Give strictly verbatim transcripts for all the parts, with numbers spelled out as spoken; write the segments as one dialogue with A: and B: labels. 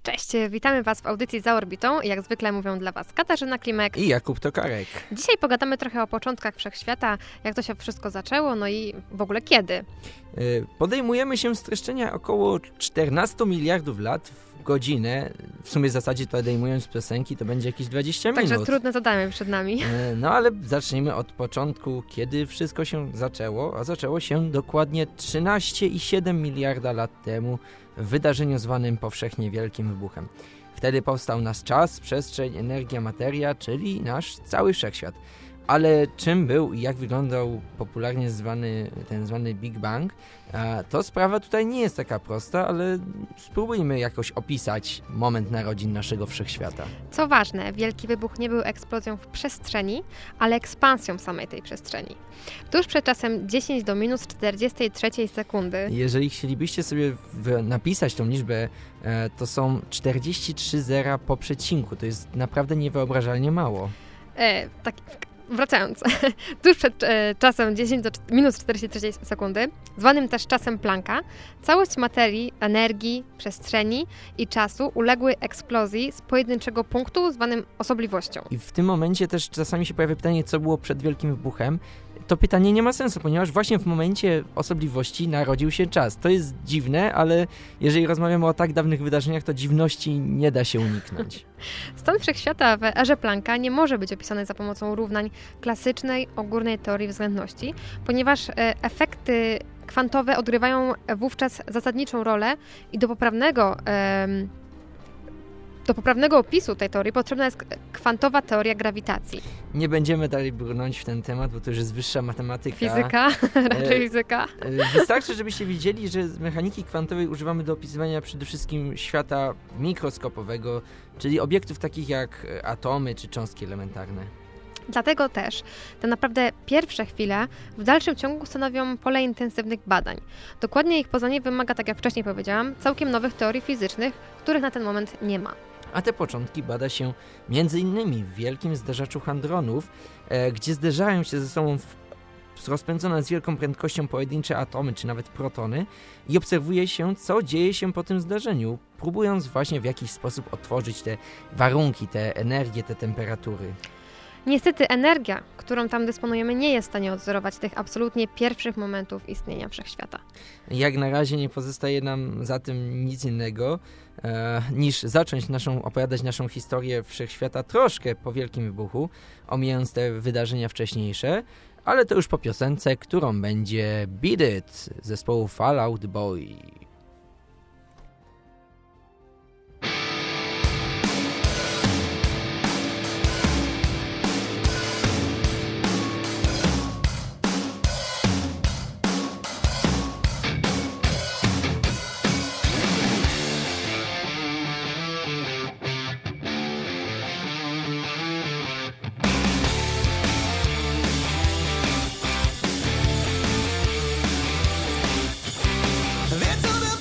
A: Cześć, witamy Was w audycji Za Orbitą. Jak zwykle mówią dla Was Katarzyna Klimek
B: i Jakub Tokarek.
A: Dzisiaj pogadamy trochę o początkach Wszechświata, jak to się wszystko zaczęło, no i w ogóle kiedy.
B: Podejmujemy się streszczenia około czternaście miliardów lat w godzinę. W sumie w zasadzie to odejmując piosenki, to będzie jakieś dwadzieścia minut.
A: Także trudne zadanie przed nami.
B: No ale zacznijmy od początku, kiedy wszystko się zaczęło. A zaczęło się dokładnie trzynaście i siedem miliarda lat temu w wydarzeniu zwanym powszechnie Wielkim Wybuchem. Wtedy powstał nasz czas, przestrzeń, energia, materia, czyli nasz cały wszechświat. Ale czym był i jak wyglądał popularnie zwany ten zwany Big Bang, to sprawa tutaj nie jest taka prosta, ale spróbujmy jakoś opisać moment narodzin naszego wszechświata.
A: Co ważne, Wielki Wybuch nie był eksplozją w przestrzeni, ale ekspansją samej tej przestrzeni. Tuż przed czasem dziesięć do minus czterdziestej trzeciej sekundy.
B: Jeżeli chcielibyście sobie w, napisać tą liczbę, to są czterdzieści trzy zera po przecinku. To jest naprawdę niewyobrażalnie mało.
A: E, tak... Wracając, tuż przed e, czasem dziesięć do minus czterdziestej trzeciej sekundy, zwanym też czasem Plancka, całość materii, energii, przestrzeni i czasu uległy eksplozji z pojedynczego punktu zwanym osobliwością.
B: I w tym momencie też czasami się pojawia pytanie, co było przed Wielkim Wybuchem. To pytanie nie ma sensu, ponieważ właśnie w momencie osobliwości narodził się czas. To jest dziwne, ale jeżeli rozmawiamy o tak dawnych wydarzeniach, to dziwności nie da się uniknąć.
A: Stan wszechświata w erze Plancka nie może być opisany za pomocą równań klasycznej, ogólnej teorii względności, ponieważ efekty kwantowe odgrywają wówczas zasadniczą rolę i do poprawnego em, Do poprawnego opisu tej teorii potrzebna jest kwantowa teoria grawitacji.
B: Nie będziemy dalej brnąć w ten temat, bo to już jest wyższa matematyka.
A: Fizyka, raczej
B: e,
A: fizyka.
B: Wystarczy, żebyście wiedzieli, że mechaniki kwantowej używamy do opisywania przede wszystkim świata mikroskopowego, czyli obiektów takich jak atomy czy cząstki elementarne.
A: Dlatego też te naprawdę pierwsze chwile w dalszym ciągu stanowią pole intensywnych badań. Dokładnie ich poznanie wymaga, tak jak wcześniej powiedziałam, całkiem nowych teorii fizycznych, których na ten moment nie ma.
B: A te początki bada się między innymi w wielkim zderzaczu hadronów, e, gdzie zderzają się ze sobą w, rozpędzone z wielką prędkością pojedyncze atomy, czy nawet protony i obserwuje się, co dzieje się po tym zdarzeniu, próbując właśnie w jakiś sposób otworzyć te warunki, te energie, te temperatury.
A: Niestety energia, którą tam dysponujemy, nie jest w stanie odzorować tych absolutnie pierwszych momentów istnienia Wszechświata.
B: Jak na razie nie pozostaje nam za tym nic innego, e, niż zacząć naszą, opowiadać naszą historię Wszechświata troszkę po Wielkim Wybuchu, omijając te wydarzenia wcześniejsze, ale to już po piosence, którą będzie Beat It zespołu Fall Out Boy.
C: It's a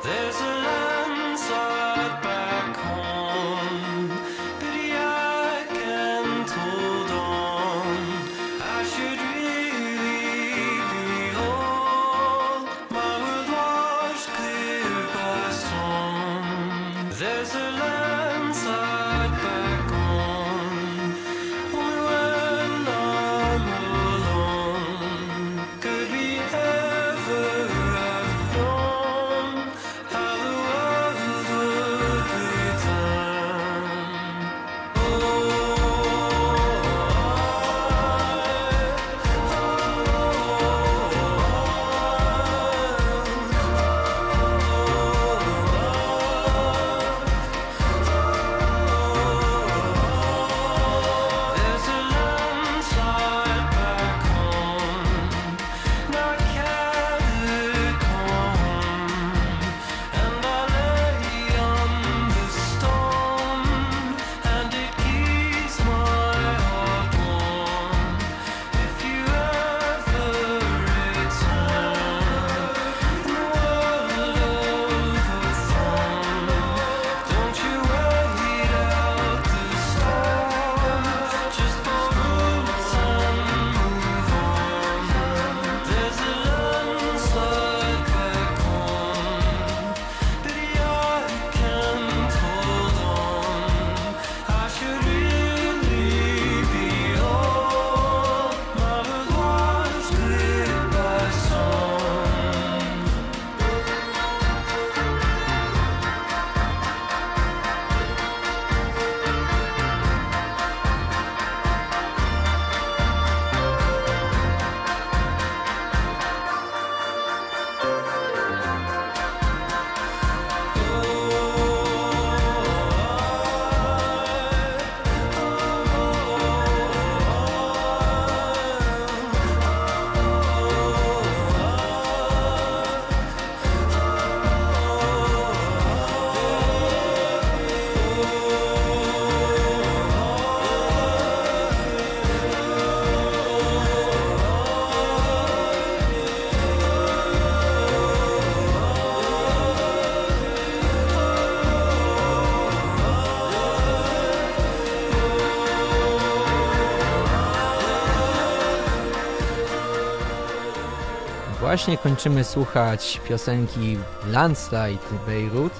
B: Właśnie kończymy słuchać piosenki Landslide Beirut,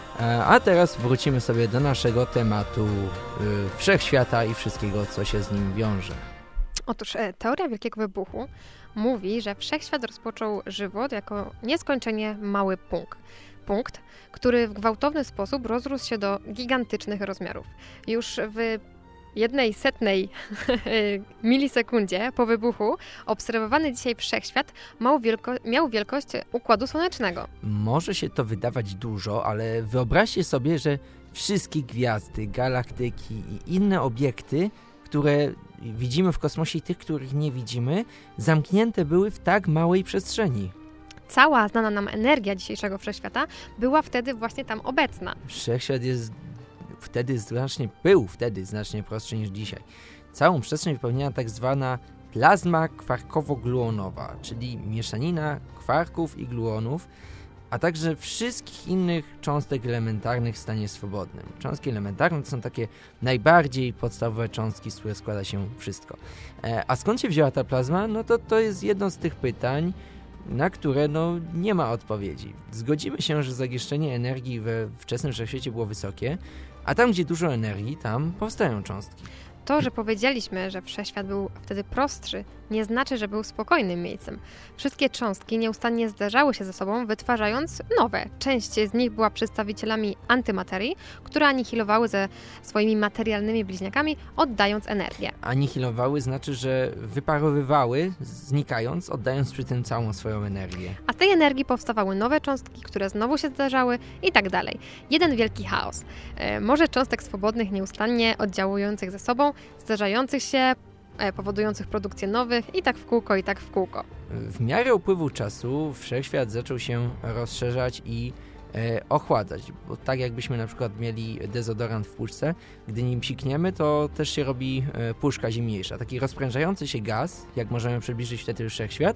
B: a teraz wrócimy sobie do naszego tematu y, wszechświata i wszystkiego, co się z nim wiąże.
A: Otóż e, teoria Wielkiego Wybuchu mówi, że wszechświat rozpoczął żywot jako nieskończenie mały punkt. Punkt, który w gwałtowny sposób rozrósł się do gigantycznych rozmiarów. Już w jednej setnej milisekundzie po wybuchu obserwowany dzisiaj wszechświat miał, wielko- miał wielkość Układu Słonecznego.
B: Może się to wydawać dużo, ale wyobraźcie sobie, że wszystkie gwiazdy, galaktyki i inne obiekty, które widzimy w kosmosie i tych, których nie widzimy, zamknięte były w tak małej przestrzeni.
A: Cała znana nam energia dzisiejszego wszechświata była wtedy właśnie tam obecna.
B: Wszechświat jest wtedy znacznie, był wtedy znacznie prostszy niż dzisiaj. Całą przestrzeń wypełniała tak zwana plazma kwarkowo-gluonowa, czyli mieszanina kwarków i gluonów, a także wszystkich innych cząstek elementarnych w stanie swobodnym. Cząstki elementarne to są takie najbardziej podstawowe cząstki, z których składa się wszystko. E, a skąd się wzięła ta plazma? No to to jest jedno z tych pytań, na które no, nie ma odpowiedzi. Zgodzimy się, że zagęszczenie energii we wczesnym wszechświecie było wysokie, a tam, gdzie dużo energii, tam powstają cząstki.
A: To, że powiedzieliśmy, że wszechświat był wtedy prostszy, nie znaczy, że był spokojnym miejscem. Wszystkie cząstki nieustannie zderzały się ze sobą, wytwarzając nowe. Część z nich była przedstawicielami antymaterii, które anihilowały ze swoimi materialnymi bliźniakami, oddając energię.
B: Anihilowały znaczy, że wyparowywały, znikając, oddając przy tym całą swoją energię.
A: A z tej energii powstawały nowe cząstki, które znowu się zderzały i tak dalej. Jeden wielki chaos. E, morze cząstek swobodnych nieustannie oddziałujących ze sobą, zderzających się, powodujących produkcję nowych i tak w kółko, i tak w kółko.
B: W miarę upływu czasu wszechświat zaczął się rozszerzać i e, ochładzać, bo tak jakbyśmy na przykład mieli dezodorant w puszce, gdy nim psikniemy, to też się robi e, puszka zimniejsza. Taki rozprężający się gaz, jak możemy przybliżyć wtedy wszechświat,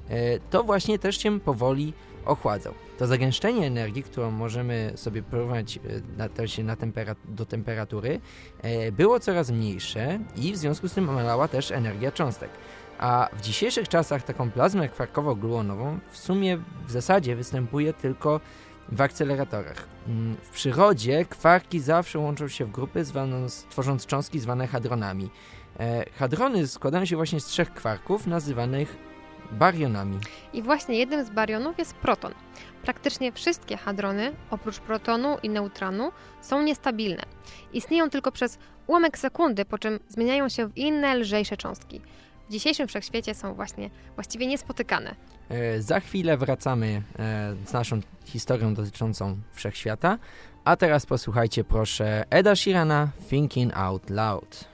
B: to właśnie też się powoli ochładzał. To zagęszczenie energii, którą możemy sobie porównać na, na tempera- do temperatury, było coraz mniejsze i w związku z tym malała też energia cząstek. A w dzisiejszych czasach taką plazmę kwarkowo-gluonową w sumie w zasadzie występuje tylko w akceleratorach. W przyrodzie kwarki zawsze łączą się w grupy, zwane, tworząc cząstki zwane hadronami. Hadrony składają się właśnie z trzech kwarków nazywanych barionami.
A: I właśnie jednym z barionów jest proton. Praktycznie wszystkie hadrony, oprócz protonu i neutronu, są niestabilne. Istnieją tylko przez ułamek sekundy, po czym zmieniają się w inne, lżejsze cząstki. W dzisiejszym wszechświecie są właśnie właściwie niespotykane.
B: E, za chwilę wracamy e, z naszą historią dotyczącą wszechświata, a teraz posłuchajcie proszę Eda Sheerana Thinking Out Loud.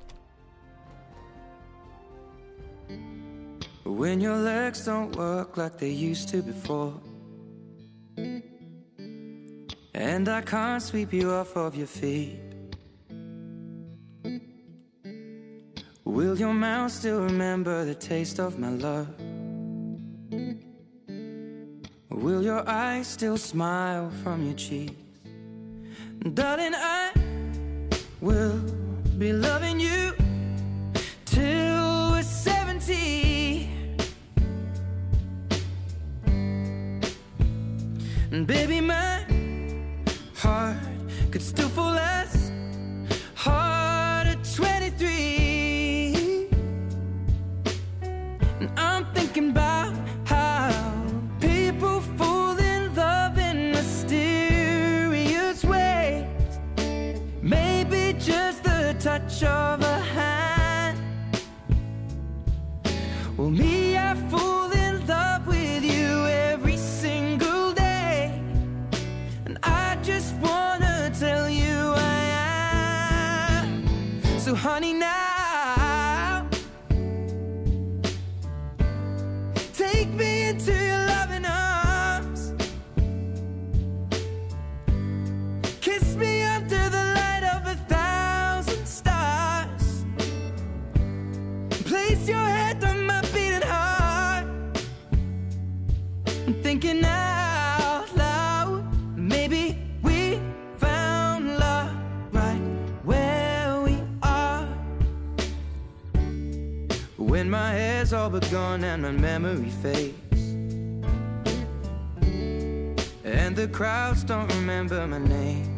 C: When your legs don't work like they used to before, and I can't sweep you off of your feet, will your mouth still remember the taste of my love? Will your eyes still smile from your cheeks? Darling, I will be loving you till we're seventy. And baby, my heart could still fall as hard at twenty-three. And I'm thinking about how people fall in love in mysterious ways. Maybe just the touch of a hand. Well, me, I fall in love with you every single day, and I just wanna tell you I am. So honey, now take me into your loving arms, kiss me under the light of a thousand stars, place your head on my beating heart. I'm thinking out loud, maybe we found love right where we are. When my hair's all but gone and my memory fades, and the crowds don't remember my name,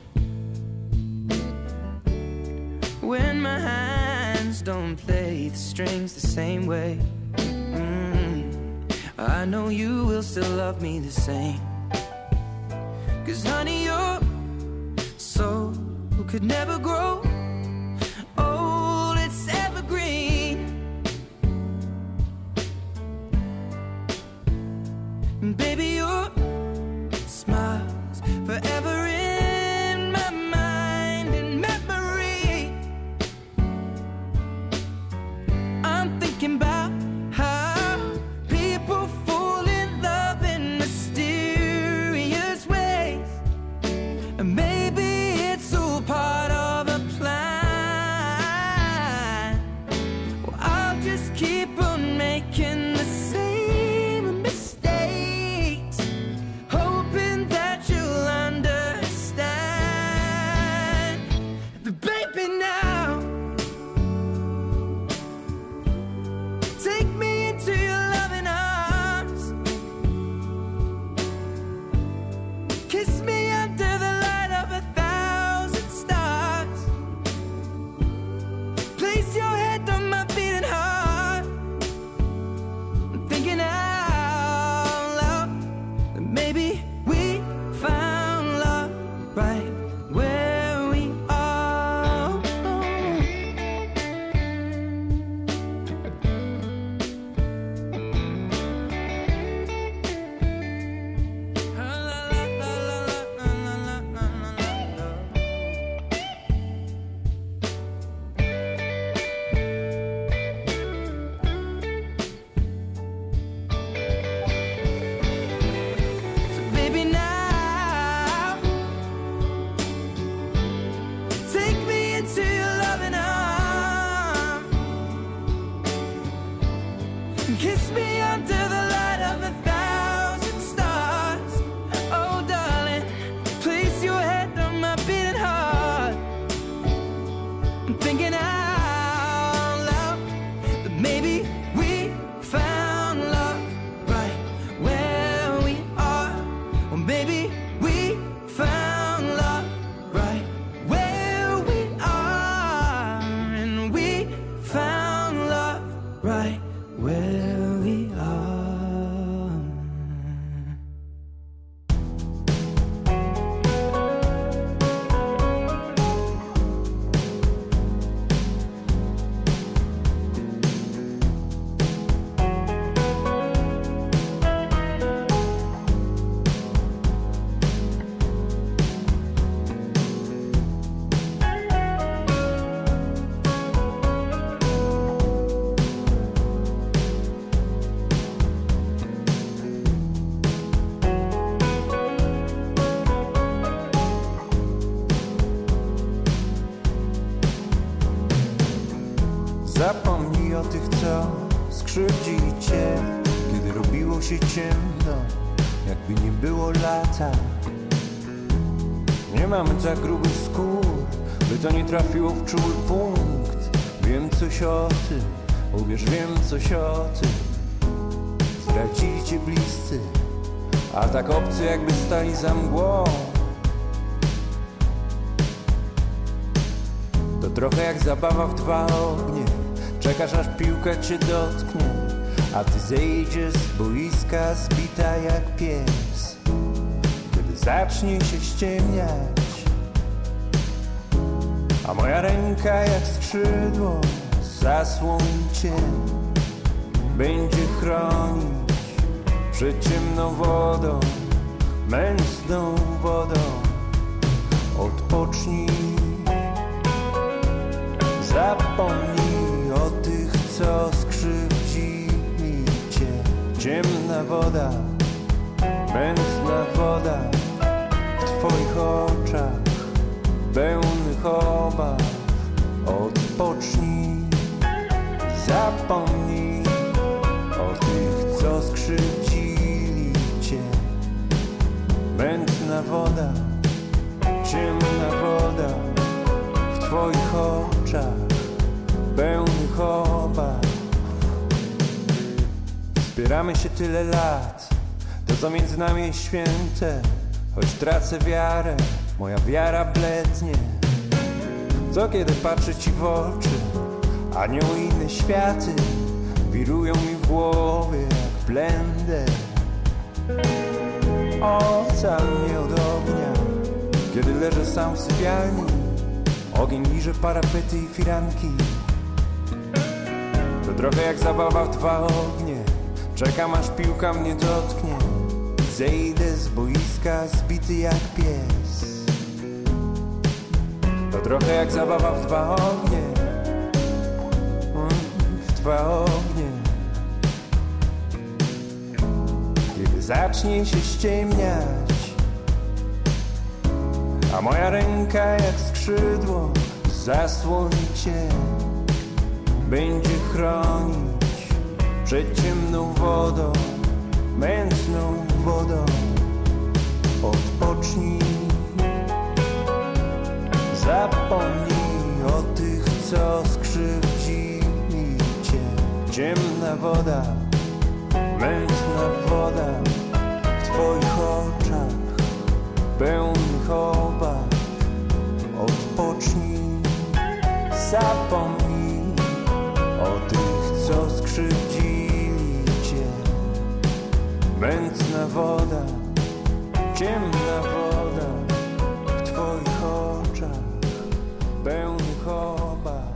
C: when my hands don't play the strings the same way, mm, I know you will still love me the same. 'Cause honey, your soul could never grow old, it's evergreen. And baby, your smile's forever in my mind and memory. I'm thinking about how people fall in love in mysterious ways, and maybe it's all part of a plan. Well, I'll just keep on making the same mistakes
D: się ciemno, jakby nie było lata. Nie mamy tak grubych skór, by to nie trafiło w czuły punkt. Wiem coś o tym, uwierz, wiem coś o tym. Zdradzili cię bliscy, a tak obcy jakby stali za mgłą. To trochę jak zabawa w dwa ognie. Czekasz aż piłka cię dotknie, a ty zejdziesz z boiska zbita jak pies. Kiedy zacznie się ściemniać, a moja ręka jak skrzydło zasłoni cię, będzie chronić przed ciemną wodą, mętną wodą. Odpocznij, zapomnij o tych, co skrzywdzili cię. Ciemna woda, mętna woda w twoich oczach pełnych obaw. Odpocznij, zapomnij o tych, co skrzywdzili cię. Mętna woda, ciemna woda w twoich oczach pełnych obaw. Wspieramy się tyle lat, to co między nami jest święte. Choć tracę wiarę, moja wiara blednie. Co kiedy patrzę ci w oczy, anioły i inne światy wirują mi w głowie jak blender. Ocal mnie od ognia, kiedy leżę sam w sypialni. Ogień liże parapety i firanki. To trochę jak zabawa w dwa ognie. Czekam aż piłka mnie dotknie. Zejdę z boiska zbity jak pies. To trochę jak zabawa w dwa ognie. Mm, w dwa ognie. Kiedy zacznie się ściemniać, a moja ręka jak skrzydło zasłoni cię, będzie chronić przed ciemną wodą, mętną wodą. Odpocznij, zapomnij o tych, co skrzywdzili cię. Ciemna woda, mętna woda w twoich oczach pełnych obaw. Odpocznij, zapomnij o tych, co skrzywdzili cię. Mętna woda, ciemna woda w twoich oczach pełnych obaw.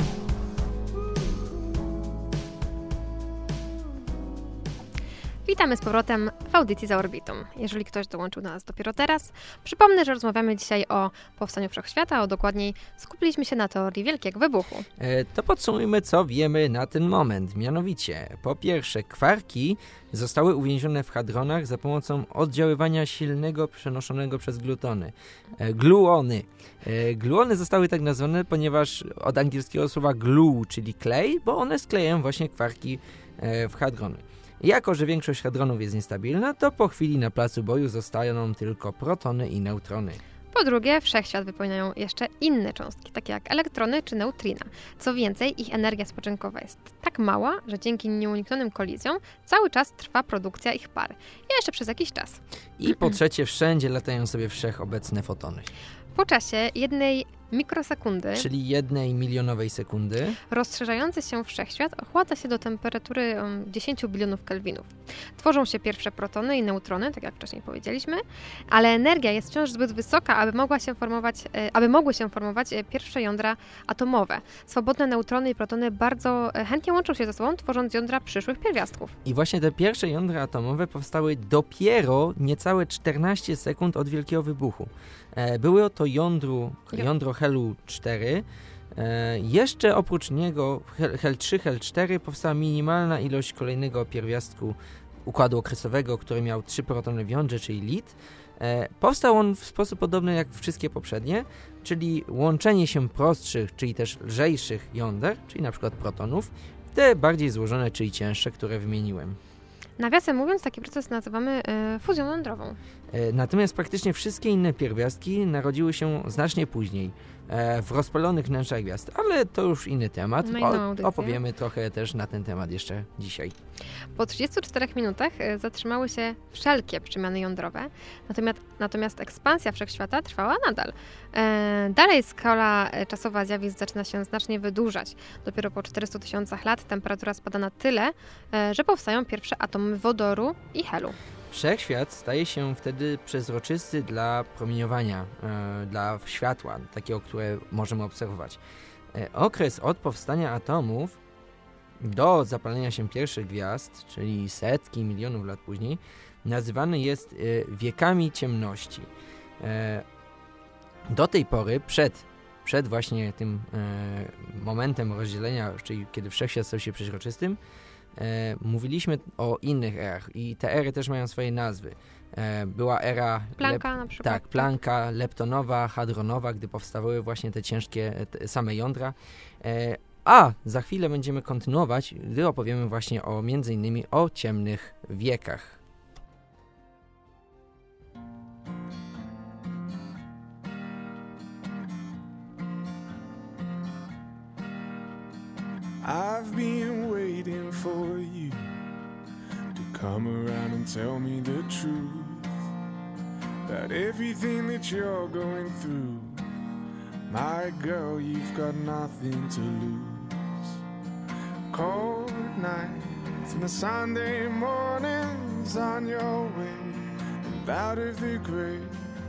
A: Witamy z powrotem w audycji Za Orbitą. Jeżeli ktoś dołączył do nas dopiero teraz, przypomnę, że rozmawiamy dzisiaj o powstaniu Wszechświata, a dokładniej skupiliśmy się na teorii Wielkiego Wybuchu.
B: E, to podsumujmy, co wiemy na ten moment. Mianowicie, po pierwsze, kwarki zostały uwięzione w hadronach za pomocą oddziaływania silnego przenoszonego przez glutony. E, gluony. E, gluony zostały tak nazwane, ponieważ od angielskiego słowa glue, czyli klej, bo one sklejają właśnie kwarki e, w hadrony. Jako że większość hadronów jest niestabilna, to po chwili na placu boju zostają tylko protony i neutrony.
A: Po drugie, Wszechświat wypełniają jeszcze inne cząstki, takie jak elektrony czy neutrina. Co więcej, ich energia spoczynkowa jest tak mała, że dzięki nieuniknionym kolizjom cały czas trwa produkcja ich par. I jeszcze przez jakiś czas.
B: I po trzecie, wszędzie latają sobie wszechobecne fotony.
A: Po czasie jednej mikrosekundy,
B: czyli jednej milionowej sekundy,
A: rozszerzający się wszechświat ochładza się do temperatury dziesięć bilionów kelwinów. Tworzą się pierwsze protony i neutrony, tak jak wcześniej powiedzieliśmy, ale energia jest wciąż zbyt wysoka, aby, mogła się formować, aby mogły się formować pierwsze jądra atomowe. Swobodne neutrony i protony bardzo chętnie łączą się ze sobą, tworząc jądra przyszłych pierwiastków.
B: I właśnie te pierwsze jądra atomowe powstały dopiero niecałe czternaście sekund od Wielkiego Wybuchu. Były to jądru, jądro helu cztery. E, jeszcze oprócz niego hel trzy, hel cztery powstała minimalna ilość kolejnego pierwiastku układu okresowego, który miał trzy protony w jądrze, czyli lid. E, powstał on w sposób podobny jak wszystkie poprzednie, czyli łączenie się prostszych, czyli też lżejszych jąder, czyli na przykład protonów, te bardziej złożone, czyli cięższe, które wymieniłem.
A: Nawiasem mówiąc, taki proces nazywamy y, fuzją jądrową.
B: E, natomiast praktycznie wszystkie inne pierwiastki narodziły się znacznie później, e, w rozpalonych wnętrzach gwiazd, ale to już inny temat.
A: Na inną audycję.
B: Opowiemy trochę też na ten temat jeszcze dzisiaj.
A: Po trzydziestu czterech minutach y, zatrzymały się wszelkie przemiany jądrowe, natomiast, natomiast ekspansja wszechświata trwała nadal. E, dalej skala czasowa zjawisk zaczyna się znacznie wydłużać. Dopiero po czterystu tysiącach lat temperatura spada na tyle, e, że powstają pierwsze atomy wodoru i helu.
B: Wszechświat staje się wtedy przezroczysty dla promieniowania, e, dla światła, takiego, które możemy obserwować. E, okres od powstania atomów do zapalenia się pierwszych gwiazd, czyli setki milionów lat później, nazywany jest e, wiekami ciemności. E, do tej pory, przed, przed właśnie tym e, momentem rozdzielenia, czyli kiedy wszechświat stał się przeźroczystym, E, mówiliśmy o innych erach i te ery też mają swoje nazwy. E, była era...
A: Plancka na przykład.
B: Tak, Plancka, leptonowa, hadronowa, gdy powstawały właśnie te ciężkie, te same jądra. E, a za chwilę będziemy kontynuować, gdy opowiemy właśnie o między innymi o ciemnych wiekach.
D: I've been waiting for you to come around and tell me the truth about everything that you're going through. My girl, you've got nothing to lose. Cold nights and the Sunday mornings on your way and out of the grave.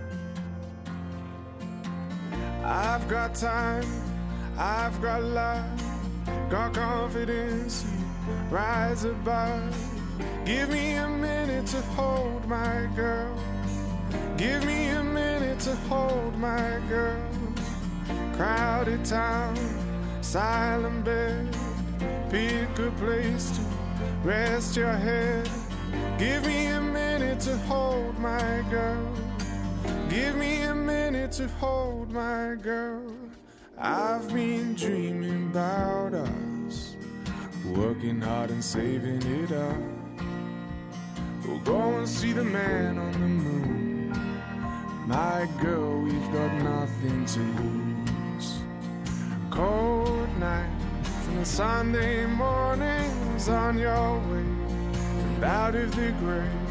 D: I've got time, I've got love, got confidence, you rise above. Give me a minute to hold my girl. Give me a minute to hold my girl. Crowded town, silent bed. Pick a place to rest your head. Give me a minute to hold my girl. Give me a minute to hold my girl. I've been dreaming about us, working hard and saving it up. We'll go and see the man on the moon. My girl, we've got nothing to lose. Cold nights and the Sunday mornings on your way and out of the grave.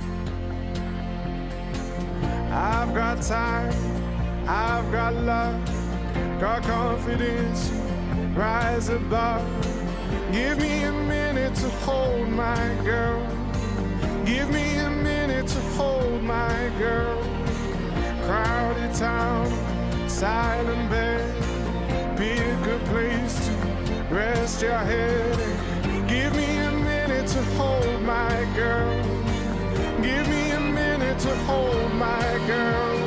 D: I've got time, I've got love, got confidence, rise above. Give me a minute to hold my girl. Give me a minute to hold my girl. Crowded town, silent bed. Pick a place to rest your head. Give me a minute to hold my girl. Give me a minute to hold my girl.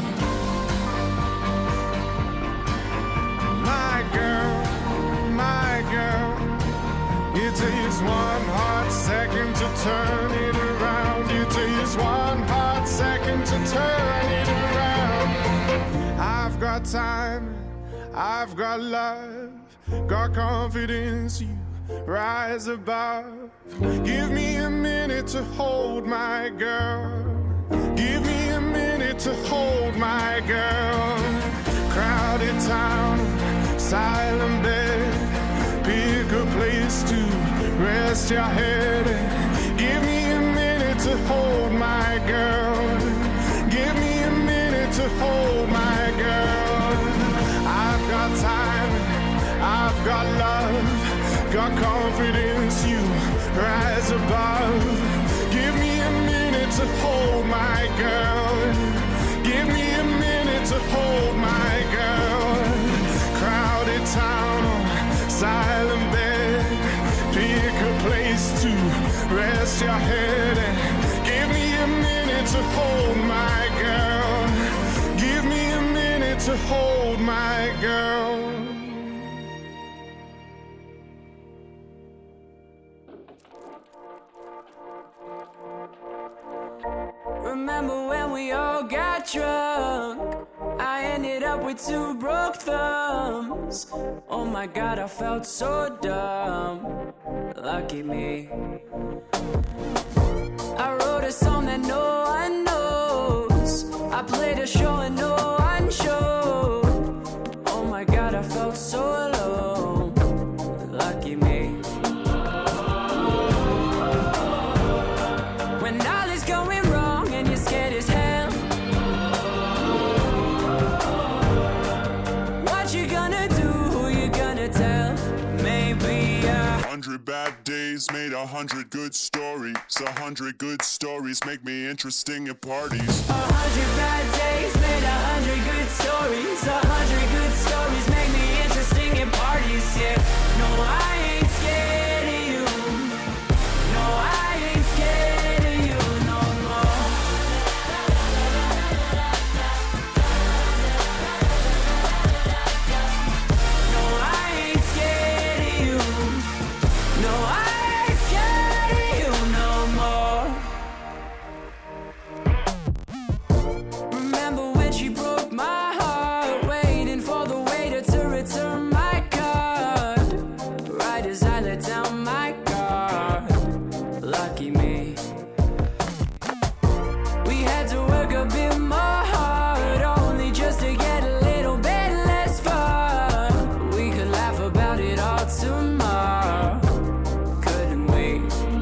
D: My girl, my girl. It takes one hot second to turn it around. It takes one hot second to turn it around. I've got time, I've got love, got confidence, you rise above. Give me a minute to hold my girl. Give me a minute to hold my girl. Crowded town, silent bed. Pick a place to rest your head. Give me a minute to hold my girl. Give me a minute to hold my girl. I've got time, I've got love, got confidence, you rise above. Give me a minute to hold my girl. Give me a minute to hold my girl. Crowded town, silent bed. Pick a place to rest your head. Give me a minute to hold my girl. Give me a minute to hold my girl.
C: Remember when we all got drunk? I ended up with two broke thumbs. Oh my God, I felt so dumb. Lucky me.
E: a hundred good stories. A hundred good stories make me interesting at parties.
C: A hundred bad days made a hundred good stories. A hundred good stories make me interesting at parties. Yeah, no, I ain't scared of you. No, I ain't scared of you no more. No, I ain't scared of you. No, I ain't scared of you no more. Remember when she broke my heart, waiting for the waiter to return my card, right as I let down my guard. Lucky me. We had to work a bit more hard, only just to get a little bit less fun. We could laugh about it all tomorrow, couldn't we?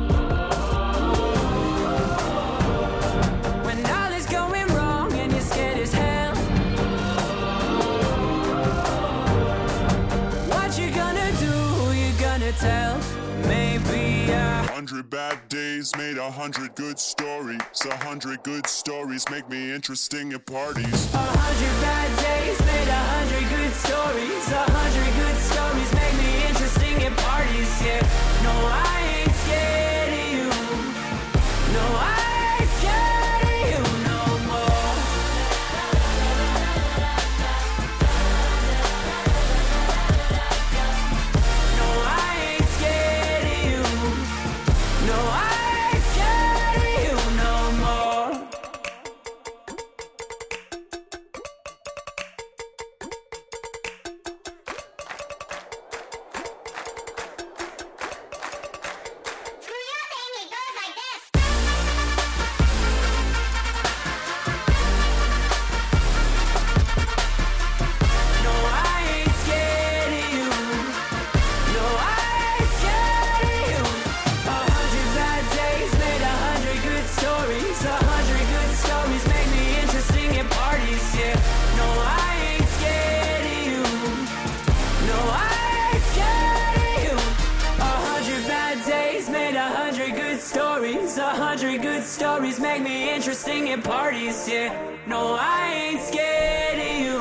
C: When all is going wrong and you're scared as hell, what you gonna do, who you gonna tell? Maybe I
E: Hundred bad days made a hundred good stories. A hundred good stories make me interesting at parties.
C: A hundred bad days made a hundred good stories. A hundred good stories make me interesting at parties. Yeah, no, I ain't scared of you. No, I ain't scared of you no more. No, I ain't scared of you. No, I ain't scared of you no more. No, I ain't scared of you. No, I ain't scared of you. A hundred bad days made a hundred good stories. A hundred good stories make me interesting at parties. Yeah, no, I ain't scared of you. No, I ain't scared of you. A hundred bad days made a hundred good stories. A hundred good stories make me interesting at parties. Yeah, no, I ain't scared of you.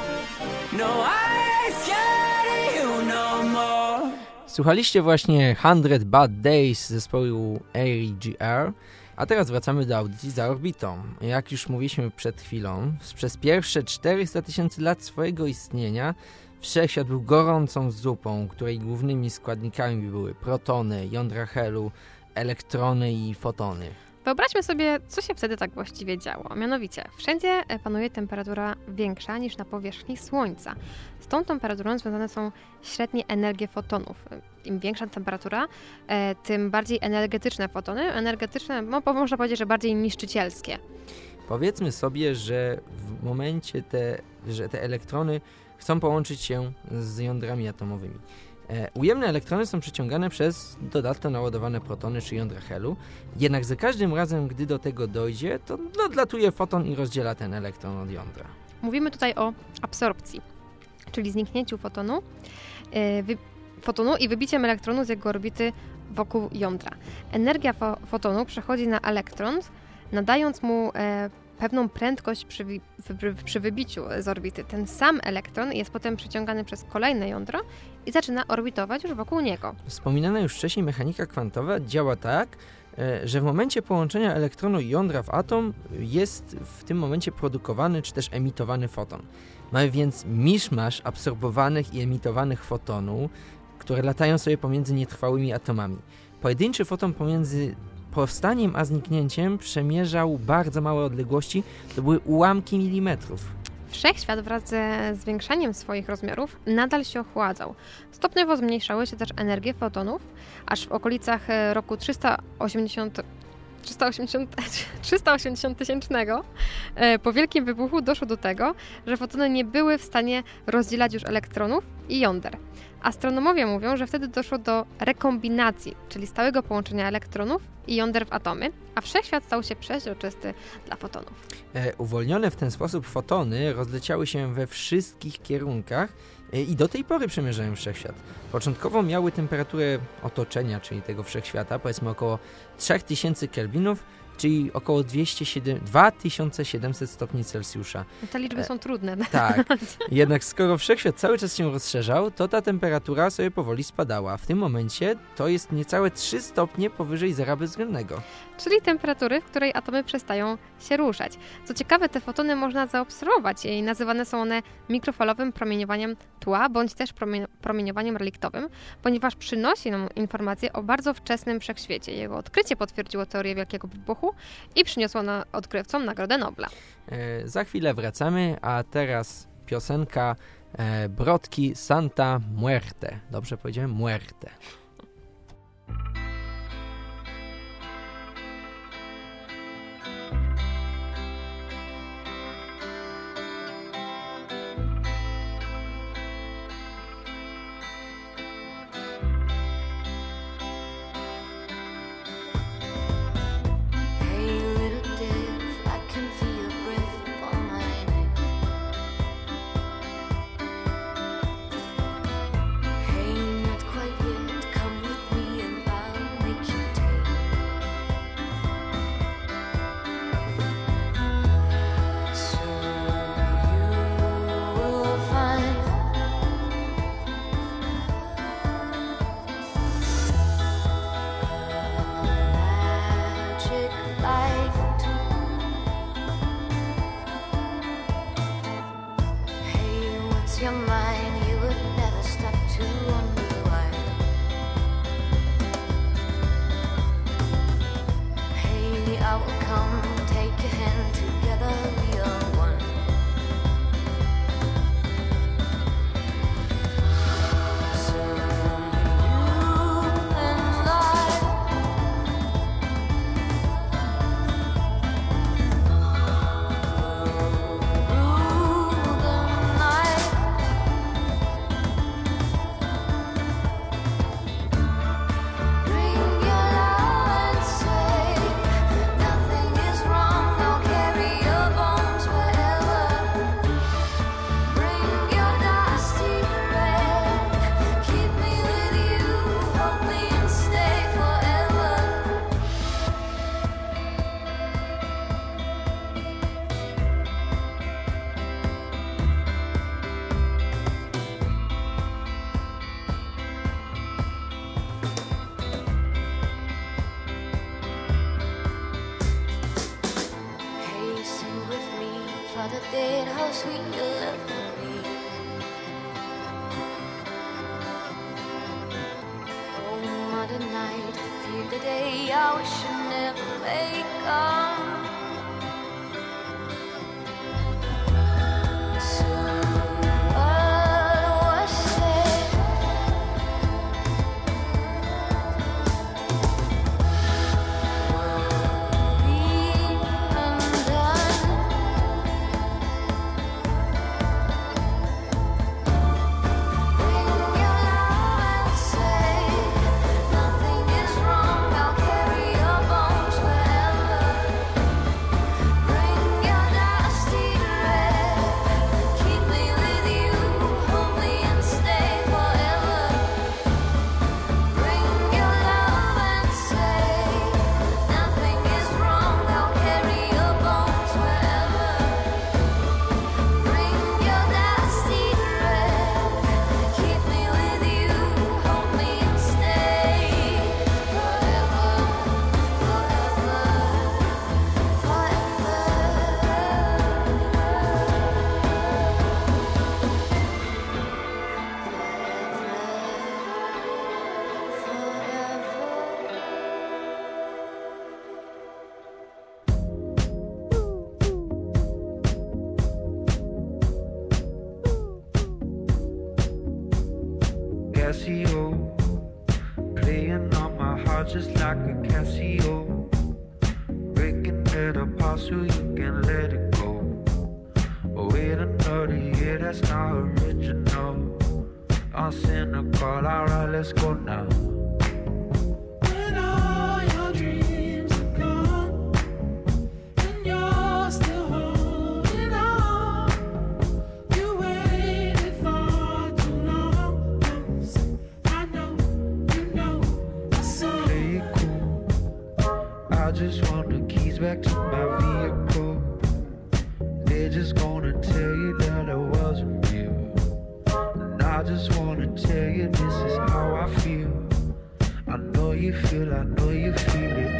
C: No, I ain't scared of you no more.
B: Słuchaliście właśnie hundred Bad Days zespołu A E G R, a teraz wracamy do audycji Za orbitą. Jak już mówiliśmy przed chwilą, przez pierwsze czterysta tysięcy lat swojego istnienia wszechświat był gorącą zupą, której głównymi składnikami były protony, jądra helu, elektrony i fotony.
A: Wyobraźmy sobie, co się wtedy tak właściwie działo. Mianowicie, wszędzie panuje temperatura większa niż na powierzchni Słońca. Z tą temperaturą związane są średnie energie fotonów. Im większa temperatura, tym bardziej energetyczne fotony. Energetyczne, no, można powiedzieć, że bardziej niszczycielskie.
B: Powiedzmy sobie, że w momencie, te, że te elektrony chcą połączyć się z jądrami atomowymi. E, ujemne elektrony są przyciągane przez dodatnio naładowane protony czy jądra helu, jednak za każdym razem, gdy do tego dojdzie, to odlatuje foton i rozdziela ten elektron od jądra.
A: Mówimy tutaj o absorpcji, czyli zniknięciu fotonu, e, wy, fotonu i wybiciem elektronu z jego orbity wokół jądra. Energia fo, fotonu przechodzi na elektron, nadając mu e, pewną prędkość przy, przy, przy wybiciu z orbity. Ten sam elektron jest potem przyciągany przez kolejne jądro i zaczyna orbitować już wokół niego.
B: Wspominana już wcześniej mechanika kwantowa działa tak, że w momencie połączenia elektronu i jądra w atom jest w tym momencie produkowany czy też emitowany foton. Mamy więc miszmasz absorbowanych i emitowanych fotonów, które latają sobie pomiędzy nietrwałymi atomami. Pojedynczy foton pomiędzy powstaniem a zniknięciem przemierzał bardzo małe odległości, to były ułamki milimetrów.
A: Wszechświat wraz ze zwiększaniem swoich rozmiarów nadal się ochładzał. Stopniowo zmniejszały się też energie fotonów, aż w okolicach roku trzysta osiemdziesiąt, trzysta osiemdziesiąt, trzysta osiemdziesiąt tysięcznego po wielkim wybuchu doszło do tego, że fotony nie były w stanie rozdzielać już elektronów i jąder. Astronomowie mówią, że wtedy doszło do rekombinacji, czyli stałego połączenia elektronów i jąder w atomy, a wszechświat stał się przeźroczysty dla fotonów.
B: E, uwolnione w ten sposób fotony rozleciały się we wszystkich kierunkach e, i do tej pory przemierzają wszechświat. Początkowo miały temperaturę otoczenia, czyli tego wszechświata, powiedzmy około trzy tysiące kelwinów, czyli około dwieście siedem, dwa tysiące siedemset stopni Celsjusza.
A: No te liczby
B: e,
A: są trudne.
B: Tak, jednak skoro wszechświat cały czas się rozszerzał, to ta temperatura sobie powoli spadała. W tym momencie to jest niecałe trzy stopnie powyżej zera bezwzględnego.
A: Czyli temperatury, w której atomy przestają się ruszać. Co ciekawe, te fotony można zaobserwować i nazywane są one mikrofalowym promieniowaniem tła, bądź też promieniowaniem reliktowym, ponieważ przynosi nam informacje o bardzo wczesnym wszechświecie. Jego odkrycie potwierdziło teorię Wielkiego Wybuchu i przyniosło na odkrywcom Nagrodę Nobla.
B: E, za chwilę wracamy, a teraz piosenka e, Brodki Santa Muerte. Dobrze powiedziałem? Muerte.
F: Your mind, you would never stop to wonder why. Hey, I will come, take your hand, together we are one. So you and I rule the night. Dead, how sweet your love can be. Oh, mother night, fear the day, I wish you never wake up. So what was said? Will be undone.
G: Casio, playing on my heart just like a Casio, breaking it apart so you can let it go. Oh, wait another year, that's not original. let's go now.
C: When all your dreams are gone and you're still holding on, you waited for too long. I know, you know, so
G: Play it cool. I just want the keys back to my vehicle. They're just gonna tell you that I wasn't real. And I just wanna tell you this is how I feel. I know you feel, I know you feel it.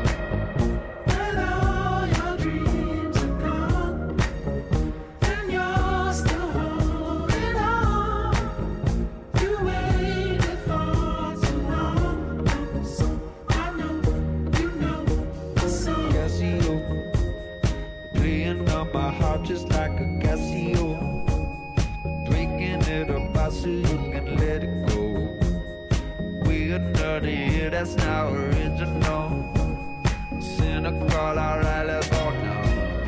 C: when all your dreams are gone and you're still holding on, you waited for too long. I know, you know, so
G: Casio, playing on my heart just like a Casio. Breaking it apart so you can let it go. We're another year, that's not original. Cynical, alright, let's go now.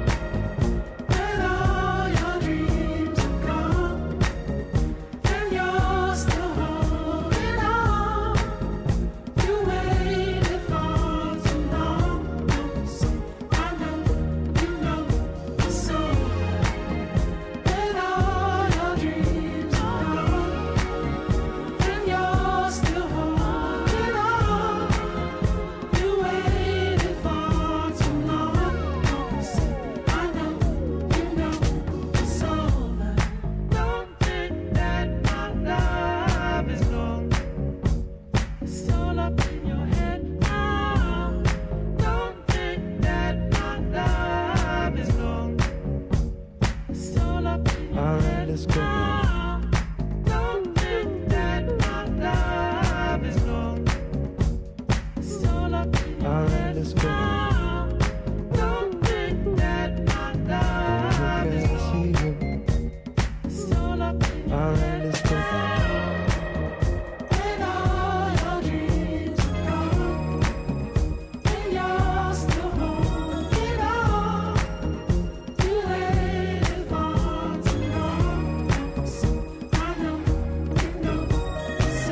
C: when all your dreams are gone and you're still holding on, you waited for too long. I know, you know, so when all your dreams are gone and you're still holding on, you waited for too long. I know, you know, it's over. Don't think that my love is gone. It's all up in your head now. Don't think that my love is gone. It's all up in your
G: Alright,
C: head
G: let's go now.
C: now. Don't think that my love is gone. It's all up in your
G: Alright,
C: head
G: let's go now.
C: now. Don't think that my love is gone.
G: Casio,
C: It's all up in your
G: alright,
C: head
G: let's go now.
C: now. When all your dreams are gone and you're still holding on, you waited for too long. I know, you know, so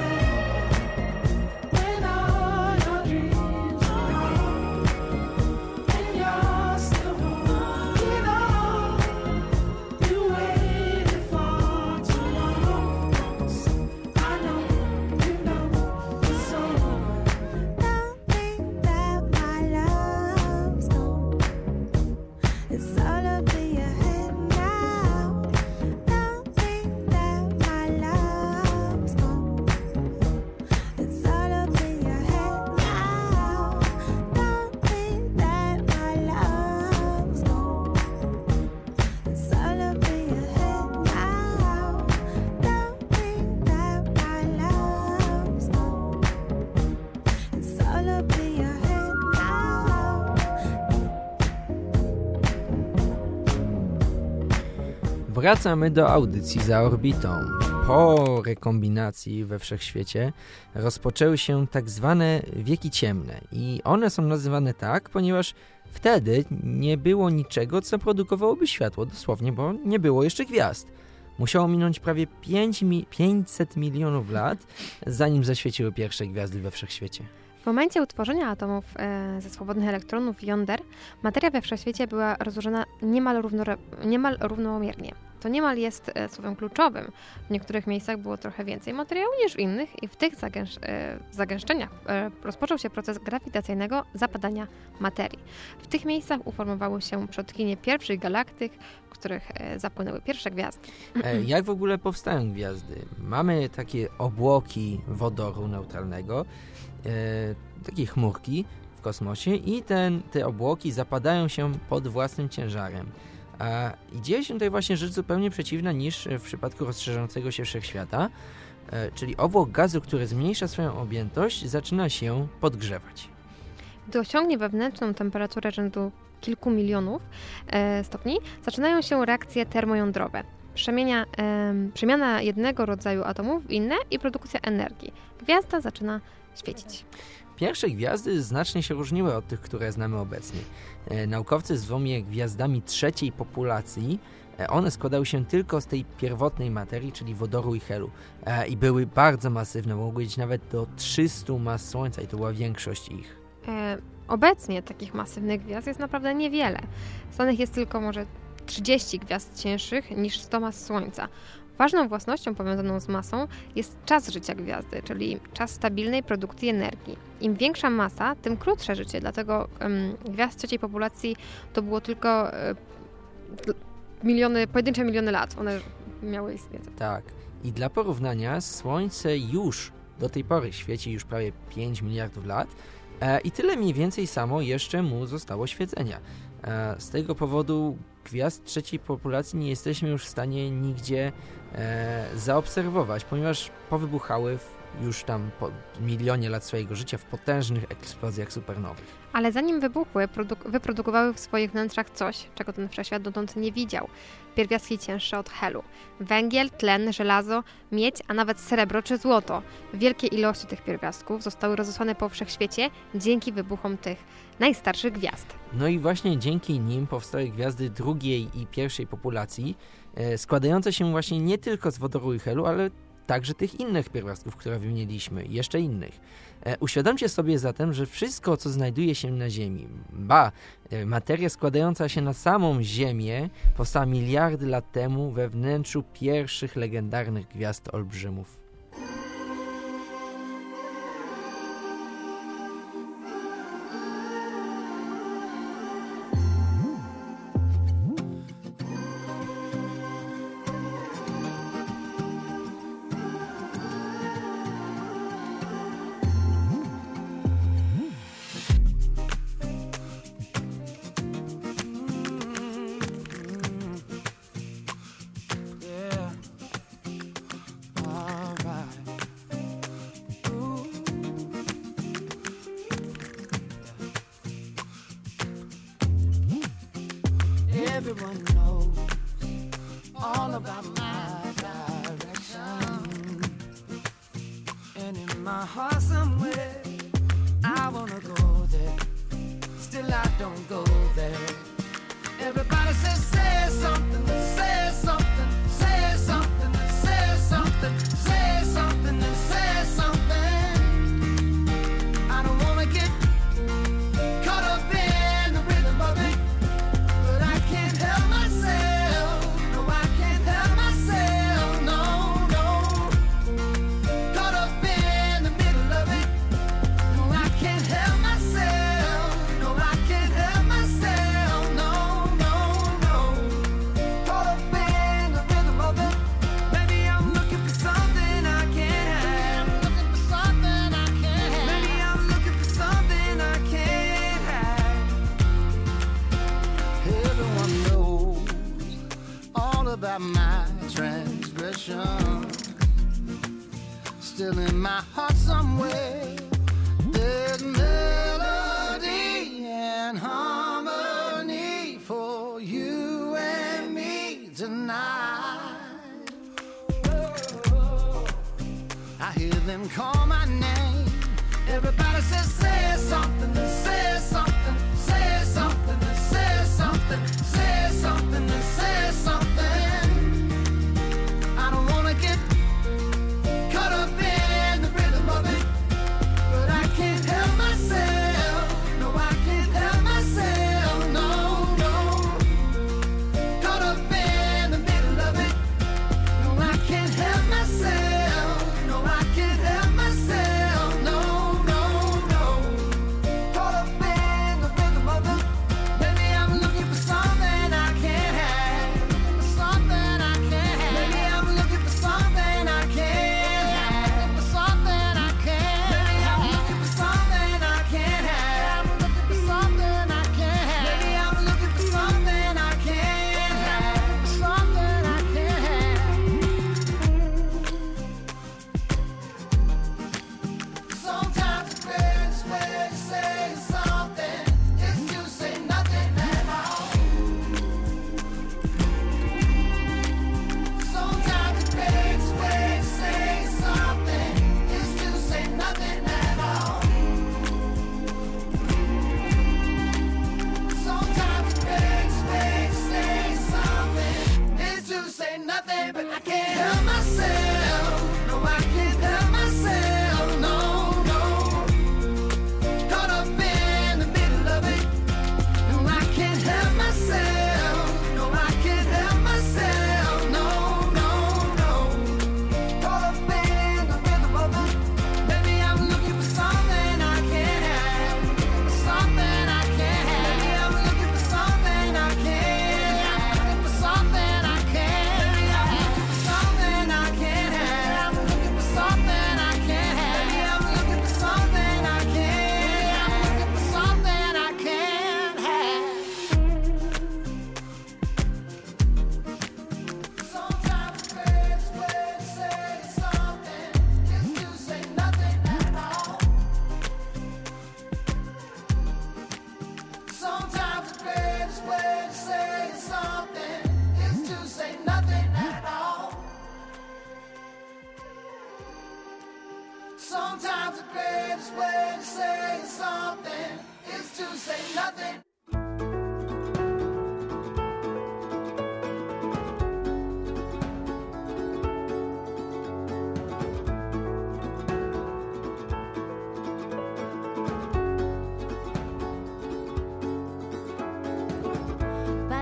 C: when all your dreams are gone and you're still holding on, you waited for too long. I know, you know, so don't think that my love's gone. It's all up in your head now. Don't think that my love's gone. It's all up in your head now. Don't think that my love's gone. It's all up in your head now. Don't think that my love's gone. It's all up in your head now.
B: Wracamy do audycji Za orbitą. Po rekombinacji we wszechświecie rozpoczęły się tak zwane wieki ciemne i one są nazywane tak, ponieważ wtedy nie było niczego, co produkowałoby światło, dosłownie, bo nie było jeszcze gwiazd. Musiało minąć prawie pięćset milionów lat, zanim zaświeciły pierwsze gwiazdy we wszechświecie.
A: W momencie utworzenia atomów e, ze swobodnych elektronów i jąder, materia we wszechświecie była rozłożona niemal, równore, niemal równomiernie. To niemal jest e, słowem kluczowym. W niektórych miejscach było trochę więcej materiału niż w innych i w tych zagęsz, e, zagęszczeniach e, rozpoczął się proces grawitacyjnego zapadania materii. W tych miejscach uformowały się przodkinie pierwszych galaktyk, w których e, zapłynęły pierwsze gwiazdy.
B: E, jak w ogóle powstają gwiazdy? Mamy takie obłoki wodoru neutralnego, e, takie chmurki w kosmosie i ten, te obłoki zapadają się pod własnym ciężarem. A, I dzieje się tutaj właśnie rzecz zupełnie przeciwna niż w przypadku rozszerzającego się wszechświata, e, czyli obłok gazu, który zmniejsza swoją objętość, zaczyna się podgrzewać.
A: Gdy osiągnie wewnętrzną temperaturę rzędu kilku milionów e, stopni, zaczynają się reakcje termojądrowe. Przemienia, e, przemiana jednego rodzaju atomów w inne i produkcja energii. Gwiazda zaczyna świecić.
B: Pierwsze gwiazdy znacznie się różniły od tych, które znamy obecnie. E, naukowcy zwą je gwiazdami trzeciej populacji. E, one składały się tylko z tej pierwotnej materii, czyli wodoru i helu. E, I były bardzo masywne, mogły być nawet do trzysta mas Słońca i to była większość ich.
A: E, obecnie takich masywnych gwiazd jest naprawdę niewiele. Znanych jest tylko może trzydzieści gwiazd cięższych niż sto mas Słońca. Ważną własnością powiązaną z masą jest czas życia gwiazdy, czyli czas stabilnej produkcji energii. Im większa masa, tym krótsze życie, dlatego um, gwiazd trzeciej populacji to było tylko um, miliony, pojedyncze miliony lat. One miały istnieć.
B: Tak. I dla porównania Słońce już do tej pory świeci już prawie pięć miliardów lat e, i tyle mniej więcej samo jeszcze mu zostało świecenia. E, z tego powodu gwiazd trzeciej populacji nie jesteśmy już w stanie nigdzie e, zaobserwować, ponieważ powybuchały w, już tam po milionie lat swojego życia w potężnych eksplozjach supernowych.
A: Ale zanim wybuchły, produk- wyprodukowały w swoich wnętrzach coś, czego ten wszechświat dotąd nie widział. Pierwiastki cięższe od helu. Węgiel, tlen, żelazo, miedź, a nawet srebro czy złoto. Wielkie ilości tych pierwiastków zostały rozesłane po wszechświecie dzięki wybuchom tych najstarszych gwiazd.
B: No i właśnie dzięki nim powstały gwiazdy drugiej i pierwszej populacji, e, składające się właśnie nie tylko z wodoru i helu, ale także tych innych pierwiastków, które wymieniliśmy, jeszcze innych. E, uświadomcie sobie zatem, że wszystko, co znajduje się na Ziemi, ba, e, materia składająca się na samą Ziemię, powstała miliardy lat temu we wnętrzu pierwszych legendarnych gwiazd olbrzymów.
C: Everyone knows all about my direction, and in my heart somewhere I wanna go there, still I don't go there. Everybody says say something, say something, say something, say something, say something, and say something. I don't wanna get caught up in the rhythm of it, but I can't help myself. No, I can't help myself. No, no. Caught up in the middle of it. No, I can't help myself. No, I can't help myself. No, no, no. Caught up in the rhythm of it. Maybe I'm looking for something I can't have. Looking for something I can't have. Maybe I'm looking for something I can't have. Everyone knows all about my transgression. Still in my heart somewhere, there's melody and harmony for you and me tonight. I hear them call my name. Everybody says, say something, say something, say something, say something, say something, say something. I don't wanna get caught up in the rhythm of it, but I can't help myself. No, I can't help myself. No, no. Caught up in the middle of it. No, I can't help myself. No, I can't help myself. No, no, no. Caught up in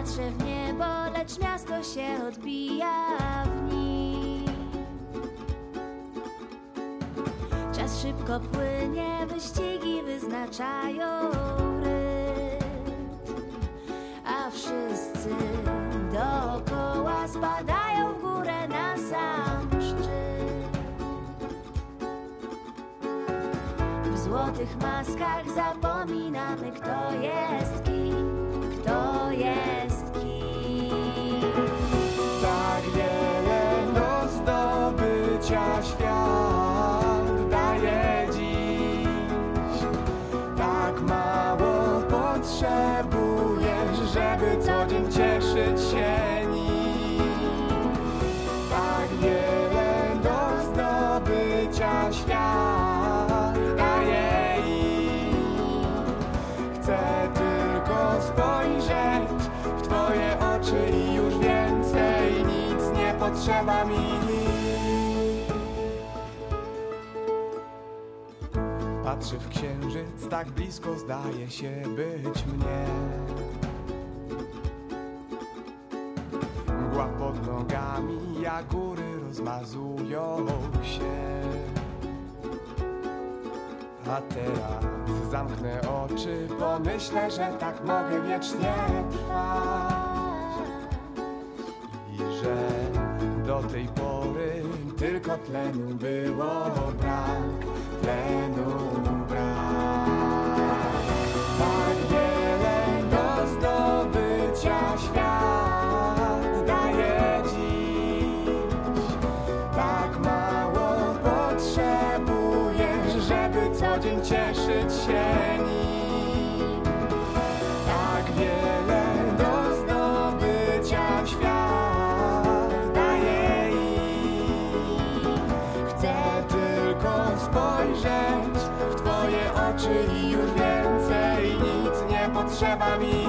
F: Patrzę w niebo, lecz miasto się odbija w nim. Czas szybko płynie, wyścigi wyznaczają rytm, a wszyscy dookoła spadają w górę na sam szczyt. W złotych maskach zapominamy, kto jest kim, kto jest kim.
D: Tak wiele do zdobycia świat daje dziś, tak mało potrzebujesz, żeby co dzień cieszyć się nim. Tak wiele do zdobycia świat daje im. Chcę tylko spojrzeć w twoje oczy i już więcej nic nie potrzeba mi. Patrzy w księżyc, tak blisko zdaje się być mnie. Mgła pod nogami, jak góry rozmazują się. A teraz zamknę oczy, pomyślę, że tak mogę wiecznie trwać. I że do tej pory tylko tlenu było brak, tlenu brak. Tak wiele do zdobycia świat daje dziś, tak mało potrzebujesz, żeby co dzień cieszyć się nim. Tak wiele do zdobycia świat daje im. Chcę tylko spojrzeć w twoje oczy i już więcej nic nie potrzeba mi.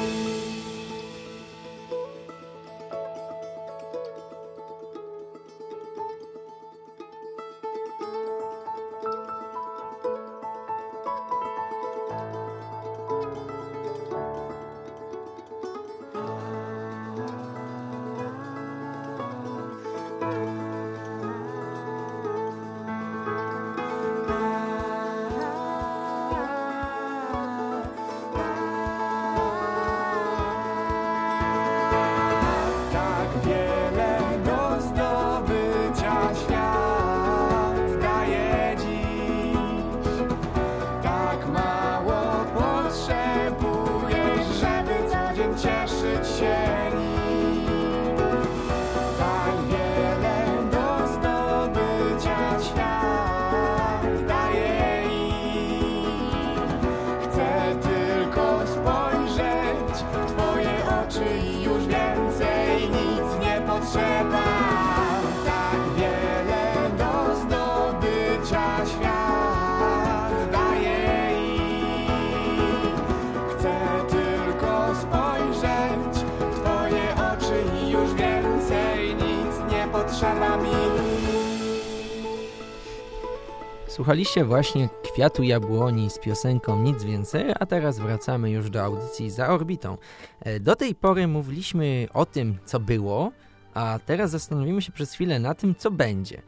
B: Słuchaliście właśnie Kwiatu Jabłoni z piosenką Nic Więcej, a teraz wracamy już do audycji Za Orbitą. Do tej pory mówiliśmy o tym, co było, a teraz zastanowimy się przez chwilę na tym, co będzie.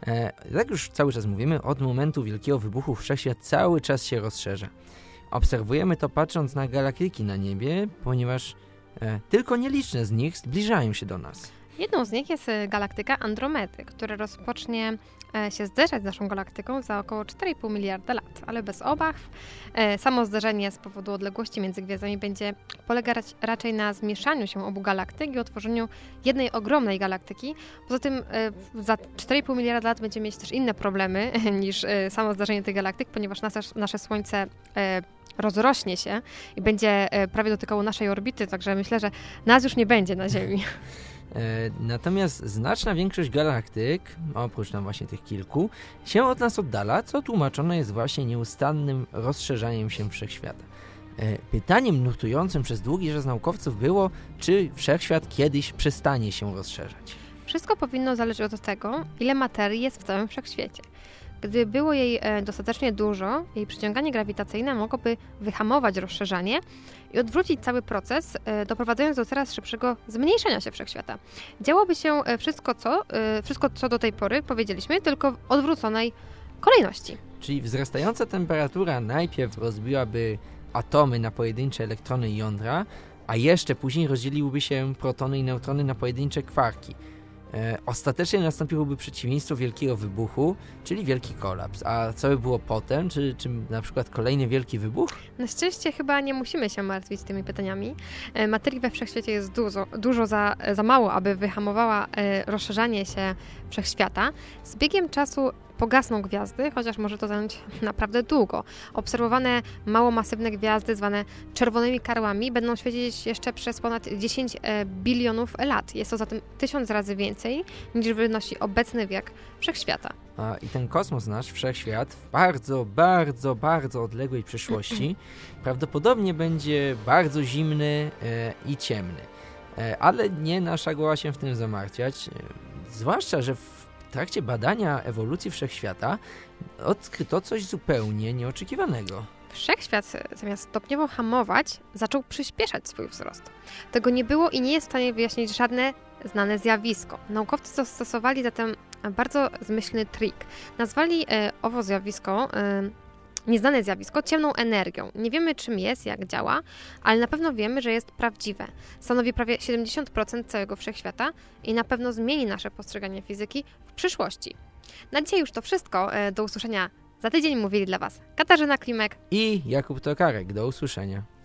B: Jak już cały czas mówimy, od momentu wielkiego wybuchu wszechświat cały czas się rozszerza. Obserwujemy to patrząc na galaktyki na niebie, ponieważ tylko nieliczne z nich zbliżają się do nas.
A: Jedną z nich jest galaktyka Andromedy, która rozpocznie się zderzać z naszą galaktyką za około cztery i pół miliarda lat, ale bez obaw. Samo zderzenie z powodu odległości między gwiazdami będzie polegać raczej na zmieszaniu się obu galaktyk i utworzeniu jednej ogromnej galaktyki. Poza tym za cztery i pół miliarda lat będziemy mieć też inne problemy niż samo zdarzenie tych galaktyk, ponieważ nasze, nasze Słońce rozrośnie się i będzie prawie dotykało naszej orbity, także myślę, że nas już nie będzie na Ziemi.
B: Natomiast znaczna większość galaktyk, oprócz tam właśnie tych kilku, się od nas oddala, co tłumaczone jest właśnie nieustannym rozszerzaniem się wszechświata. Pytaniem nurtującym przez długi czas naukowców było, czy wszechświat kiedyś przestanie się rozszerzać.
A: Wszystko powinno zależeć od tego, ile materii jest w całym wszechświecie. Gdy było jej dostatecznie dużo, jej przyciąganie grawitacyjne mogłoby wyhamować rozszerzanie i odwrócić cały proces, doprowadzając do coraz szybszego zmniejszenia się wszechświata. Działoby się wszystko, co, wszystko, co do tej pory powiedzieliśmy, tylko w odwróconej kolejności.
B: Czyli wzrastająca temperatura najpierw rozbiłaby atomy na pojedyncze elektrony i jądra, a jeszcze później rozdzieliłyby się protony i neutrony na pojedyncze kwarki. E, ostatecznie nastąpiłoby przeciwieństwo wielkiego wybuchu, czyli wielki kolaps. A co by było potem? Czy, czy na przykład kolejny wielki wybuch?
A: Na szczęście chyba nie musimy się martwić tymi pytaniami. E, materii we wszechświecie jest dużo, dużo za, za mało, aby wyhamowała e, rozszerzanie się wszechświata. Z biegiem czasu pogasną gwiazdy, chociaż może to zająć naprawdę długo. Obserwowane małomasywne gwiazdy, zwane czerwonymi karłami, będą świecić jeszcze przez ponad dziesięć bilionów lat. Jest to zatem tysiąc razy więcej, niż wynosi obecny wiek wszechświata.
B: A, I ten kosmos nasz, wszechświat, w bardzo, bardzo, bardzo odległej przyszłości prawdopodobnie będzie bardzo zimny e, i ciemny. E, ale nie nasza głowa się w tym zamartwiać, e, zwłaszcza, że w W trakcie badania ewolucji wszechświata odkryto coś zupełnie nieoczekiwanego.
A: Wszechświat, zamiast stopniowo hamować, zaczął przyspieszać swój wzrost. Tego nie było i nie jest w stanie wyjaśnić żadne znane zjawisko. Naukowcy zastosowali zatem bardzo zmyślny trik. Nazwali e, owo zjawisko, e, nieznane zjawisko, ciemną energią. Nie wiemy, czym jest, jak działa, ale na pewno wiemy, że jest prawdziwe. Stanowi prawie siedemdziesiąt procent całego wszechświata i na pewno zmieni nasze postrzeganie fizyki w przyszłości. Na dzisiaj już to wszystko. Do usłyszenia za tydzień. Mówili dla Was Katarzyna Klimek
B: i Jakub Tokarek. Do usłyszenia.